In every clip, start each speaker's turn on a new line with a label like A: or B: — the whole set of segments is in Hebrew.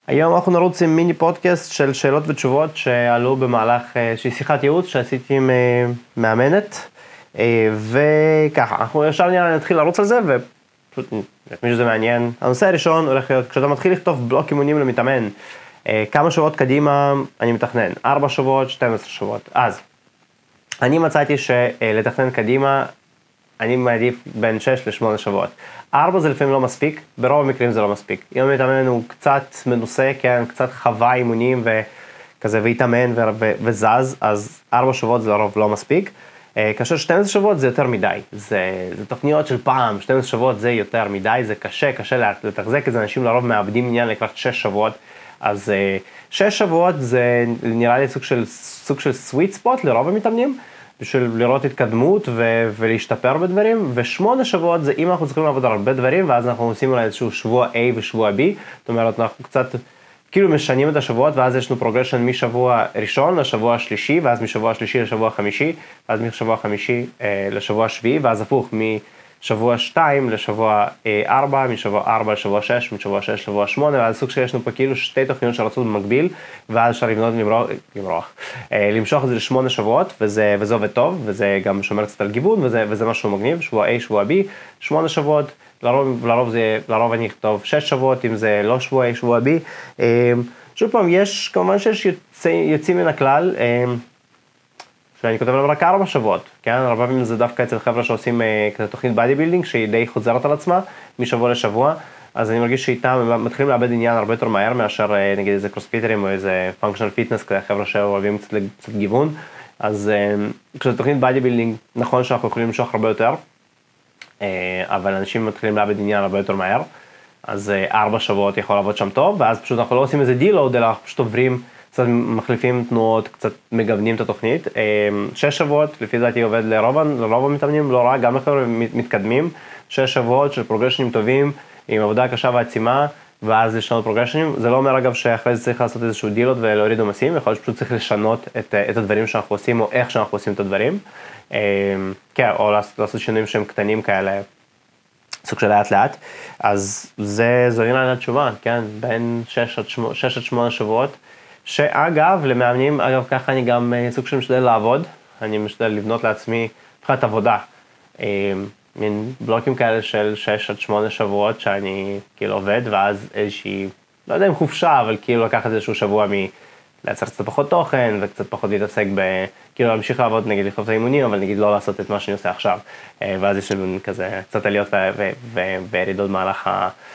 A: היום אנחנו נרוץ עם מיני פודקאסט של שאלות ותשובות שעלו במהלך שהיא שיחת ייעוץ שעשיתי עם מאמנת, וככה, אנחנו ישר נתחיל לרוץ על זה, ופשוט מי שזה מעניין. הנושא הראשון הולך להיות, כשאתה מתחיל לכתוב בלוק אימונים למתאמן, כמה שבועות קדימה אני מתכנן, 4 שבועות, 12 שבועות. אז, אני מצאתי שלתכנן קדימה, אני מעדיף בין 6 ל-8 שבועות. 4 זה לפעמים לא מספיק, ברוב המקרים זה לא מספיק. אם המתאמן הוא קצת מנוסה, כן, קצת חווה אימונים וכזה, והתאמן וזז, אז 4 שבועות זה לרוב לא מספיק. כאשר 12 שבועות זה יותר מדי. זה תוכניות של פעם, 12 שבועות זה יותר מדי, זה קשה לתחזק את זה, אנשים לרוב מאבדים עניין לקראת 6 שבועות. אז 6 שבועות זה נראה לי סוג של sweet spot לרוב המתאמנים, בשביל לראות התקדמות ולהשתפר בדברים, ו8 שבועות זה אם אנחנו צריכים לעבוד על הרבה דברים, ואז אנחנו עושים אולי איזשהו שבוע A ושבוע B, זאת אומרת אנחנו קצת כאילו משנים את השבועות, ואז יש לנו פרוגרשן משבוע ראשון לשבוע השלישי, ואז משבוע השלישי לשבוע החמישי, ואז משבוע החמישי לשבוע השביעי, ואז הפוך משבוע 2 לשבוע 4, משבוע 4 לשבוע 6, משבוע 6 לשבוע 8, ואז סוג שיש לנו פה כאילו 2 תוכניות שרצות במקביל, ואז אפשר למשוך את זה ל8 שבועות, וזה עובד טוב, וזה גם שומר קצת על גיוון, וזה משהו מגניב, שבוע A, שבוע B, 8 שבועות, לרוב אני אכתוב 6 שבועות, אם זה לא שבוע A, שבוע B. שוב פעם, כמובן שיש יוצאים מן הכלל, שאני כותב להם רק 4 שבועות, כן? הרבה פעמים זה דווקא אצל חבר'ה שעושים כזה תוכנית בדי בילדינג, שהיא די חוזרת על עצמה, משבוע לשבוע, אז אני מרגיש שאיתם מתחילים לאבד עניין הרבה יותר מהר, מאשר נגיד איזה קרוספיטרים או איזה פונקשיונל פיטנס, כזה חבר'ה שאוהבים קצת גיוון, אז כשזה תוכנית בדי בילדינג, נכון שאנחנו יכולים למשוך הרבה יותר, אבל אנשים מתחילים לאבד עניין הרבה יותר מהר, אז 4 שבועות יכול לעבוד שם טוב, ואז פשוט אנחנו לא עושים איזה דילוד, אלא אנחנו פשוט עוברים, קצת מחליפים תנועות, קצת מגוונים את התוכנית. 6 שבועות, לפי דעתי עובד לרוב המתאמנים, לא רע, גם לחבר'ה מתקדמים. 6 שבועות של פרוגרשנים טובים, עם עבודה קשה ועצימה, ואז יש לנו פרוגרשנים. זה לא אומר אגב שאחרי זה צריך לעשות איזשהו דילוד ולהוריד עומסים, יכול להיות שפשוט צריך לשנות את הדברים שאנחנו עושים, או איך שאנחנו עושים את הדברים. כן, או לעשות שינויים שהם קטנים כאלה, סוג של לאט. אז זה נראה לי התשובה, כן, בין 6 עד 8 שבועות. שאגב, למאמנים, אגב, ככה אני גם סוג של משתדל לעבוד, אני משתדל לבנות לעצמי מבחינת עבודה, מין בלוקים כאלה של 6 עד 8 שבועות שאני כאילו עובד, ואז איזושהי, לא יודע אם חופשה, אבל כאילו לקחת איזשהו שבוע לייצר קצת פחות תוכן, וקצת פחות להתעסק כאילו להמשיך לעבוד, נגיד לכתוב את האימונים, אבל נגיד לא לעשות את מה שאני עושה עכשיו, ואז יש לנו כזה קצת עליות וירידות מהלך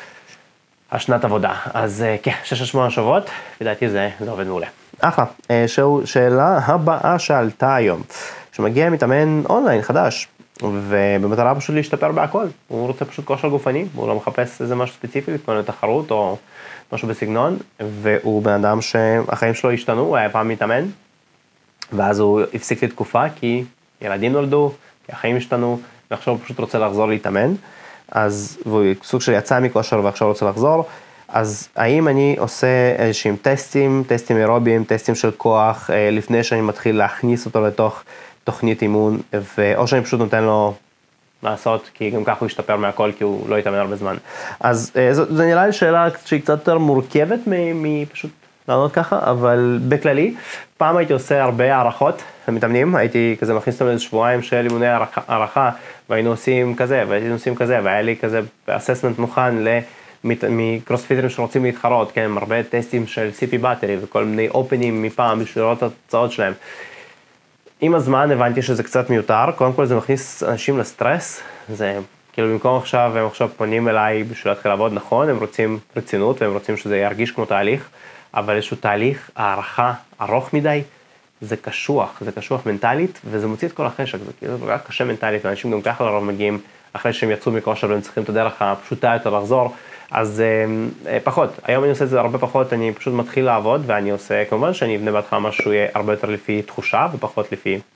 A: השנת עבודה. אז כן, 6-8 שבועות, לדעתי זה עובד מעולה. אחלה, שאלה הבאה שעלתה היום, שמגיע מתאמן אונליין חדש, ובמטרה פשוט להשתפר בהכל, הוא רוצה פשוט כושר גופני, הוא לא מחפש איזה משהו ספציפי, להתכונן לתחרות או משהו בסגנון, והוא בן אדם שהחיים שלו השתנו, הוא היה פעם מתאמן, ואז הוא הפסיק לתקופה כי ילדים נולדו, כי החיים השתנו, ועכשיו הוא פשוט רוצה לחזור להתאמן, אז הוא סוג של יצא מכושר ועכשיו רוצה לחזור, אז האם אני עושה איזשהם טסטים אירוביים, טסטים של כוח, לפני שאני מתחיל להכניס אותו לתוך תוכנית אימון, או שאני פשוט נותן לו לעשות, כי גם ככה הוא ישתפר מהכל, כי הוא לא יתאמן הרבה זמן. אז זו נראה לי שאלה שהיא קצת יותר מורכבת מפשוט לענות ככה, אבל בכללי, פעם הייתי עושה הרבה הערכות למתאמנים, הייתי כזה מכניס אותם לאיזה שבועיים של אימוני הערכה, והיינו עושים כזה, והיה לי כזה אססמנט מוכן מקרוספיטרים שרוצים להתחרות, כן, הרבה טסטים של CP באטרי וכל מיני אופנים מפעם בשביל לראות את התוצאות שלהם. עם הזמן הבנתי שזה קצת מיותר, קודם כל זה מכניס אנשים לסטרס, זה כאילו במקום עכשיו, הם עכשיו פונים אליי בשביל להתחיל לעבוד, נכון, הם רוצים רצינות והם רוצים שזה ירגיש כמו תהליך, אבל איזשהו תהליך הערכה ארוך מדי, זה קשוח מנטלית, וזה מוציא את כל החשק, זה כאילו רק קשה מנטלית, ואנשים גם ככה לרוב מגיעים אחרי שהם יצאו מכושר והם צריכים את הדרך הפשוטה יותר לחזור, אז פחות, היום אני עושה את זה הרבה פחות, אני פשוט מתחיל לעבוד, ואני עושה, כמובן שאני אבנה בהתחלה משהו יהיה הרבה יותר לפי תחושה, ופחות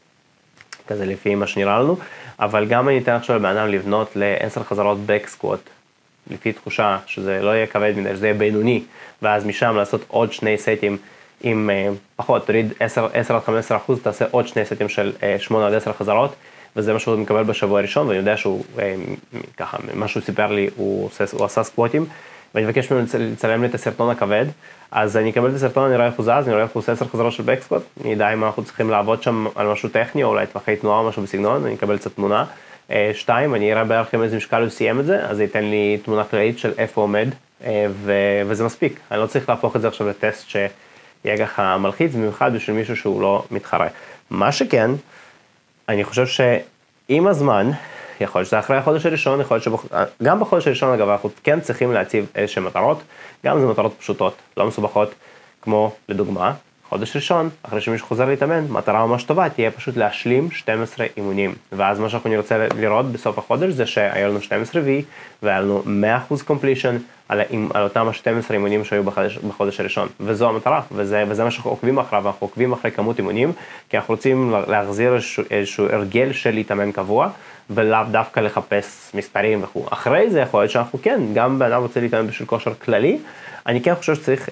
A: לפי מה שנראה לנו, אבל גם אני אתן עכשיו לבן לבנות ל10 חזרות back squat, לפי תחושה שזה לא יהיה כבד מדי, שזה יהיה בינוני, ואז משם לעשות עוד 2 סטים, עם פחות, תוריד 10-15%, תעשה עוד 2 סטים של 8-10 חזרות, וזה מה שהוא מקבל בשבוע הראשון, ואני יודע שהוא ככה, מה שהוא סיפר לי, הוא עשה סקווטים, ואני מבקש ממנו לצלם לי את הסרטון הכבד, אז אני אקבל את הסרטון, אני רואה איך הוא זז, אני רואה איך הוא עושה 10 חזרות של בקסקוט, אני יודע אם אנחנו צריכים לעבוד שם על משהו טכני, או אולי טווחי תנועה או משהו בסגנון, אני אקבל קצת תמונה. 2, אני אראה בערך עם איזה משקל הוא סיים את זה, אז זה ייתן לי תמונה כללית של איפה עומד, וזה מספיק. אני לא צריך להפוך את זה עכשיו לטסט שיהיה ככה מלחיץ, במיוחד בשביל מישהו שהוא לא מתחרה. מה שכן, אני חושב שעם הזמן, יכול להיות שזה אחרי החודש הראשון, יכול להיות גם בחודש הראשון אגב, אנחנו כן צריכים להציב איזושהי מטרות, גם זה מטרות פשוטות, לא מסובכות, כמו לדוגמה, חודש ראשון, אחרי שמישהו חוזר להתאמן, מטרה ממש טובה, תהיה פשוט להשלים 12 אימונים. ואז מה שאנחנו נרצה לראות בסוף החודש זה שהיה לנו 12 וי, והיה לנו 100% completion על אותם ה-12 אימונים שהיו בחודש הראשון. וזו המטרה, וזה מה שאנחנו עוקבים אחריו, אנחנו עוקבים אחרי כמות אימונים, כי אנחנו רוצים להחזיר איזשהו הרגל של להתאמן קבוע, ולאו דווקא לחפש מספרים וכו'. אחרי זה יכול להיות שאנחנו כן, גם באדם רוצה להתאמן בשביל כושר כללי, אני כן חושב שצריך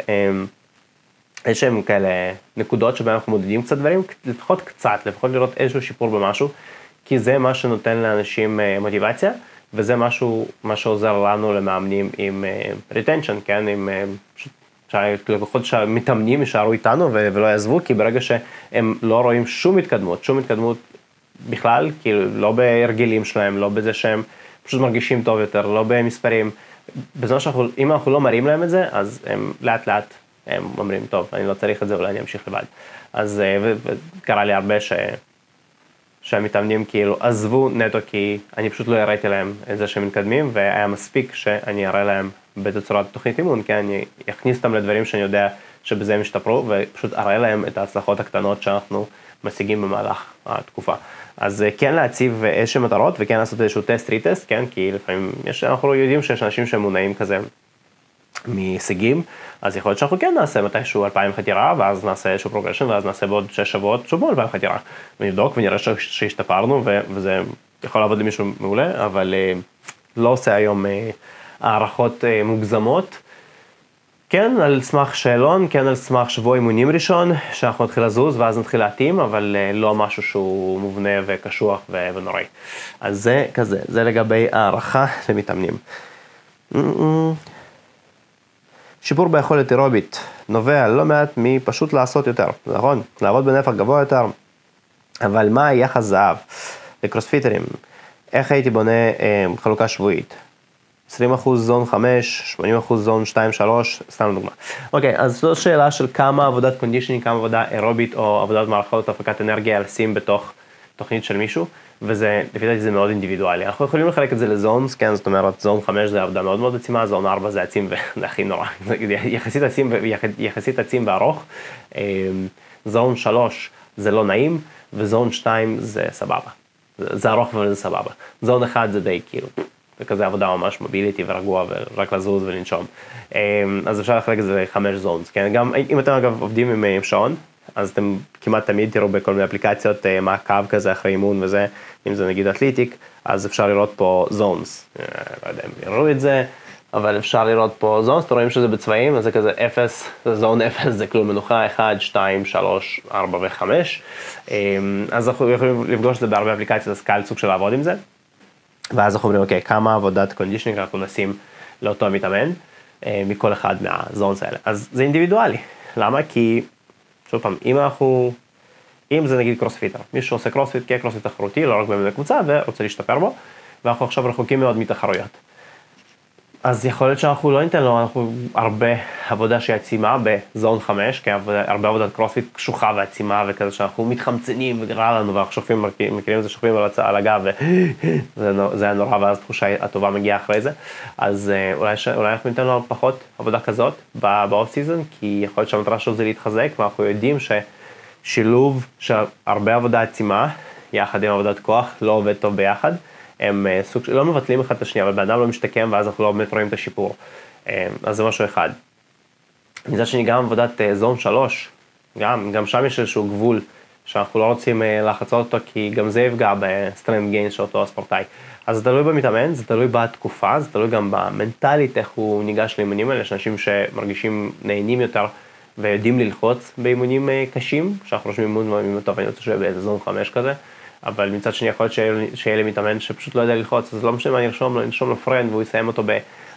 A: איזשהם כאלה נקודות שבהם אנחנו מודדים קצת דברים, לפחות קצת, לפחות לראות איזשהו שיפור במשהו, כי זה מה שנותן לאנשים מוטיבציה, וזה מה שעוזר לנו למאמנים עם retention, כן, עם לקוחות שהמתאמנים יישארו איתנו ולא יעזבו, כי ברגע שהם לא רואים שום התקדמות בכלל, כאילו לא בהרגלים שלהם, לא בזה שהם פשוט מרגישים טוב יותר, לא במספרים, בזמן אם אנחנו לא מראים להם את זה, אז הם לאט לאט הם אומרים, טוב, אני לא צריך את זה, אולי אני אמשיך לבד. אז קרה לי הרבה שהמתאמנים כאילו עזבו נטו, כי אני פשוט לא הראיתי להם את זה שהם מתקדמים, והיה מספיק שאני אראה להם בתצורת תוכנית אימון, כי אני אכניס אותם לדברים שאני יודע שבזה הם השתפרו, ופשוט אראה להם את ההצלחות הקטנות שאנחנו משיגים במהלך התקופה. אז כן להציב איזשהו מטרות, וכן לעשות איזשהו טסט, ריטסט, כן, כי לפעמים אנחנו יודעים שיש אנשים שהם מונעים כזה מהישגים, אז יכול להיות שאנחנו כן נעשה מתישהו 2,000 חתירה, ואז נעשה איזשהו פרוגרשן, ואז נעשה בעוד 6 שבועות שוב 2,000 חתירה, ונבדוק ונראה שהשתפרנו, וזה יכול לעבוד למישהו מעולה, אבל לא עושה היום הערכות מוגזמות, כן על סמך שאלון, כן על סמך שבוע אימונים ראשון, שאנחנו נתחיל לזוז ואז נתחיל להתאים, אבל לא משהו שהוא מובנה וקשוח ונוראי. אז זה כזה, זה לגבי הערכה למתאמנים. שיפור ביכולת אירובית נובע לא מעט מפשוט לעשות יותר, נכון? לעבוד בנפח גבוה יותר, אבל מה היחס זהב לקרוספיטרים? איך הייתי בונה חלוקה שבועית? 20% זון 5, 80% זון 2-3, סתם דוגמה. אוקיי, אז זו שאלה של כמה עבודת קונדישנינג, כמה עבודה אירובית או עבודת מערכות הפקת אנרגיה לשים בתוך תוכנית של מישהו, וזה, לפי דעתי זה מאוד אינדיבידואלי. אנחנו יכולים לחלק את זה לזונס, כן, זאת אומרת, זון 5 זה עבודה מאוד מאוד עצימה, זון 4 זה עצים וזה הכי נורא, יחסית עצים וארוך, זון 3 זה לא נעים, וזון 2 זה סבבה. זה ארוך וזה סבבה. זון 1 זה די כאילו, זה כזה עבודה ממש מוביליטי ורגוע ורק לזוז ולנשום. אז אפשר לחלק את זה ל5 זונס, כן? גם אם אתם אגב עובדים עם שעון, אז אתם כמעט תמיד תראו בכל מיני אפליקציות מעקב כזה אחרי אימון וזה, אם זה נגיד אתליטיק, אז אפשר לראות פה זונס. לא יודע אם יראו את זה, אבל אפשר לראות פה זונס, אתם רואים שזה בצבעים, אז זה כזה 0, זה זון 0, זה כלום מנוחה, 1, 2, 3, 4 ו-5. אז אנחנו יכולים לפגוש את זה בהרבה אפליקציות, אז קל סוג של לעבוד עם זה. ואז אנחנו אומרים, אוקיי, כמה עבודת קונדישנינג אנחנו נשים לאותו מתאמן, מכל אחד מהזונס האלה. אז זה אינדיבידואלי. למה? כי, שוב פעם, אם זה נגיד קרוספיטר, מישהו שעושה קרוספיט כקרוספיט תחרותי, לא רק באמת קבוצה, ורוצה להשתפר בו, ואנחנו עכשיו רחוקים מאוד מתחרויות. אז יכול להיות שאנחנו לא ניתן לו, אנחנו הרבה עבודה שהיא עצימה בזון 5, כי הרבה עבודת קרוספיט קשוחה ועצימה וכזה שאנחנו מתחמצנים וגרע לנו, ואנחנו מכירים את זה, שוכבים על הגב, וזה היה נורא, ואז תחושה הטובה מגיעה אחרי זה. אז אולי אנחנו ניתן לו פחות עבודה כזאת באוף סיזון, כי יכול להיות שהמטרה שלו זה להתחזק, ואנחנו יודעים ששילוב של הרבה עבודה עצימה, יחד עם עבודת כוח, לא עובד טוב ביחד. הם סוג לא מבטלים אחד את השנייה, אבל באדם לא משתקם, ואז אנחנו לא באמת רואים את השיפור. אז זה משהו אחד. מצד שני, גם עבודת זון 3, גם שם יש איזשהו גבול, שאנחנו לא רוצים לחצות אותו, כי גם זה יפגע בסטרנד גיין של אותו הספורטאי. אז זה תלוי במתאמן, זה תלוי בתקופה, זה תלוי גם במנטלית, איך הוא ניגש לאימונים האלה, יש אנשים שמרגישים נהנים יותר, ויודעים ללחוץ באימונים קשים, שאנחנו חושבים אימון טוב, אני רוצה שיהיה באיזה זון 5 כזה, אבל מצד שני יכול להיות שיהיה לי מתאמן שפשוט לא יודע ללחוץ, אז לא משנה מה נרשום לו פרנד, והוא יסיים אותו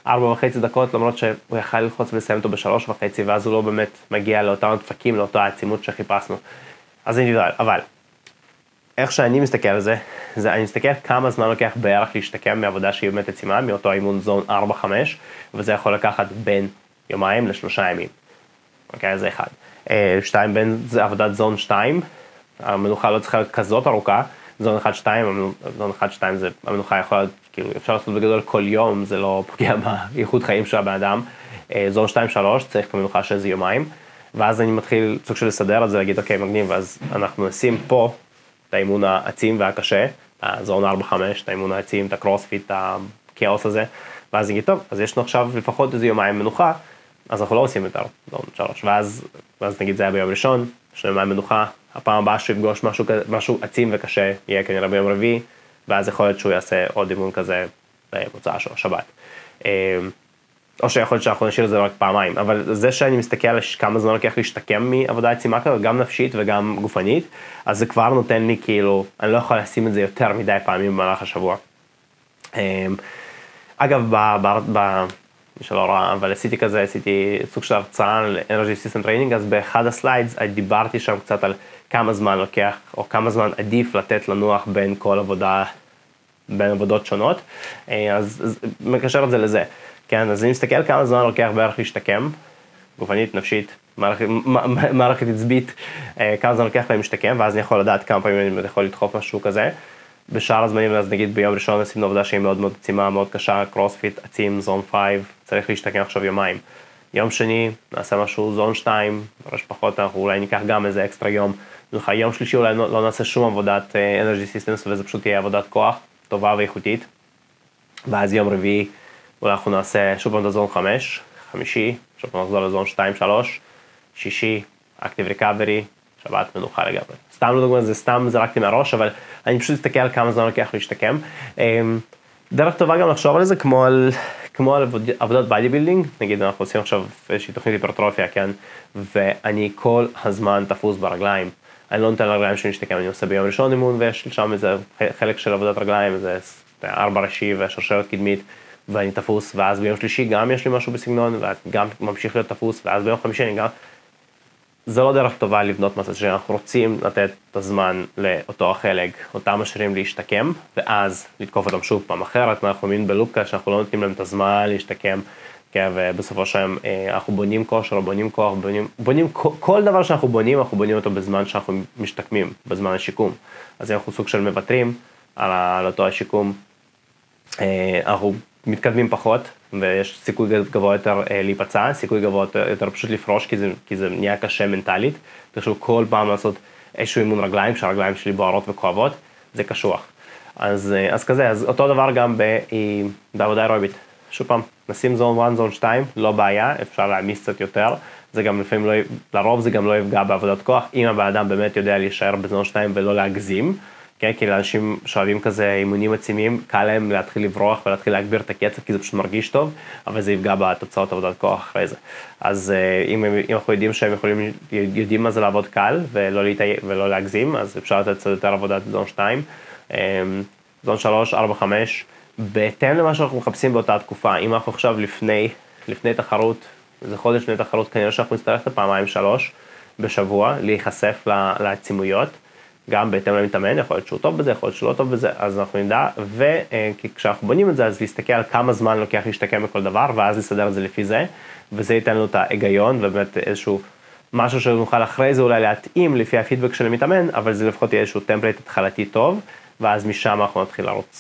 A: 4.5 דקות, למרות שהוא יכל ללחוץ ולסיים אותו ב3.5, ואז הוא לא באמת מגיע לאותם דפקים, לאותה העצימות שחיפשנו. אז אינדיבידואל, אבל איך שאני מסתכל על זה, אני מסתכל כמה זמן לוקח בערך להשתקם מעבודה שהיא באמת עצימה, מאותו אימון זון 4-5, וזה יכול לקחת בין יומיים ל3 ימים. אוקיי, זה אחד. 2, בין זה עבודת זון 2, המנוחה לא צריכה להיות כזאת ארוכה, זון 1-2, זון 1-2 זה, המנוחה יכולה להיות, כאילו, אפשר לעשות בגדול כל יום, זה לא פוגע באיכות חיים של הבן אדם. זון 2-3, צריך כמנוחה של איזה יומיים, ואז אני מתחיל סוג של לסדר את זה, להגיד, אוקיי, מגניב, אז אנחנו נשים פה את האימון העצים והקשה, הזון 4-5, את האימון העצים, את הקרוספיט, את הכאוס הזה, ואז נגיד, טוב, אז יש לנו עכשיו לפחות איזה יומיים מנוחה, אז אנחנו לא עושים יותר זון 3, ואז נגיד זה היה ביום ראשון, יש לנו יומיים מנוחה, הפעם הבאה שיפגוש משהו עצים וקשה, יהיה כנראה ביום רביעי, ואז יכול להיות שהוא יעשה עוד אימון כזה במוצאה של השבת. או שיכול להיות שאנחנו נשאיר את זה רק פעמיים, אבל זה שאני מסתכל על כמה זמן לוקח להשתקם מעבודה עצימה כזאת, גם נפשית וגם גופנית, אז זה כבר נותן לי כאילו, אני לא יכול לשים את זה יותר מדי פעמים במהלך השבוע. אגב, שלא רע, אבל עשיתי סוג של הרצאה על Energy System Training, אז באחד הסליידס דיברתי שם קצת על כמה זמן לוקח, או כמה זמן עדיף לתת לנוח בין כל עבודה, בין עבודות שונות, אז מקשר את זה לזה. כן, אז אני מסתכל כמה זמן לוקח בערך להשתקם, גופנית, נפשית, מערכת עצבית, כמה זמן לוקח להם להשתקם, ואז אני יכול לדעת כמה פעמים אני יכול לדחוף משהו כזה. בשאר הזמנים, אז נגיד ביום ראשון עשינו עבודה שהיא מאוד מאוד עצימה, מאוד קשה, קרוספיט, עצים, זון 5, צריך להשתקם עכשיו יומיים. יום שני, נעשה משהו זון 2, ממש פחות, אנחנו אולי ניקח גם איזה אקסטרה יום. יום שלישי אולי לא נעשה שום עבודת Energy Systems, וזה פשוט תהיה עבודת כוח, טובה ואיכותית. ואז יום רביעי, אולי אנחנו נעשה שוב פעם את זון 5, חמישי, שוב פעם נחזור לזון 2-3, שישי, Active Recovery, שבת מנוחה לגמרי. סתם לא דוגמא, זה סתם זרקתי מהראש, אבל אני פשוט אסתכל על כמה זמן לוקח להשתקם. דרך טובה גם לחשוב על זה, כמו על עבודת ביידי בילדינג, נגיד אנחנו עושים עכשיו איזושהי תוכנית היפרטרופיה, כן, ואני כל הזמן תפוס ברגליים. אני לא נותן לרגליים שאני אשתקם, אני עושה ביום ראשון אימון, ויש שם איזה חלק של עבודת רגליים, זה 4 ראשי ושרשרת קדמית, ואני תפוס, ואז ביום שלישי גם יש לי משהו בסגנון, וגם ממשיך להיות תפוס, ואז ביום חמישי אני גם... זה לא דרך טובה לבנות מסע שאנחנו רוצים לתת את הזמן לאותו החלק, אותם משאירים להשתקם, ואז לתקוף אותם שוב פעם אחרת, אנחנו מין בלופקה שאנחנו לא נותנים להם את הזמן להשתקם, ובסופו של יום אנחנו בונים כושר, בונים כוח, בונים כל דבר שאנחנו בונים, אנחנו בונים אותו בזמן שאנחנו משתקמים, בזמן השיקום. אז אנחנו סוג של מוותרים על אותו השיקום, אנחנו מתקדמים פחות, ויש סיכוי גבוה יותר להיפצע, סיכוי גבוה יותר פשוט לפרוש, כי זה נהיה קשה מנטלית. תחשבו כל פעם לעשות איזשהו אימון רגליים, שהרגליים שלי בוערות וכואבות, זה קשוח. אז כזה, אז אותו דבר גם בעבודה אירובית. שוב פעם, נשים זון 1, זון 2, לא בעיה, אפשר להעמיס קצת יותר. זה גם לפעמים לרוב זה גם לא יפגע בעבודת כוח, אם הבן אדם באמת יודע להישאר בזון 2 ולא להגזים. כן, כי לאנשים שאוהבים כזה אימונים עצימים, קל להם להתחיל לברוח ולהתחיל להגביר את הקצב, כי זה פשוט מרגיש טוב, אבל זה יפגע בתוצאות עבודת כוח אחרי זה. אז אם אנחנו יודעים שהם יודעים מה זה לעבוד קל ולא להגזים, אז אפשר לתת קצת יותר עבודת זון 2, זון 3, 4, 5, בהתאם למה שאנחנו מחפשים באותה תקופה. אם אנחנו עכשיו לפני תחרות, זה חודש לפני תחרות, כנראה שאנחנו נצטרך את הפעמיים 3 בשבוע, להיחשף לעצימויות, גם בהתאם למתאמן, יכול להיות שהוא טוב בזה, יכול להיות שהוא לא טוב בזה, אז אנחנו נדע, וכשאנחנו בונים את זה, אז להסתכל על כמה זמן לוקח להשתקם בכל דבר, ואז לסדר את זה לפי זה, וזה ייתן לנו את ההיגיון, ובאמת איזשהו משהו שנוכל אחרי זה אולי להתאים לפי הפידבק של המתאמן, אבל זה לפחות יהיה איזשהו טמפלייט התחלתי טוב, ואז משם אנחנו נתחיל לרוץ.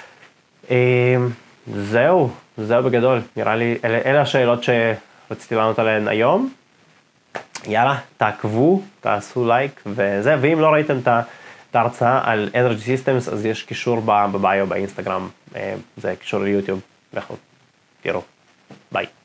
A: זהו בגדול, נראה לי, אלה השאלות שרציתי לענות עליהן היום. יאללה, תעקבו, תעשו לייק וזה, ואם לא ראיתם את ההרצאה על Energy Systems, אז יש קישור בביו באינסטגרם, זה קישור ליוטיוב, לכו, תראו, ביי.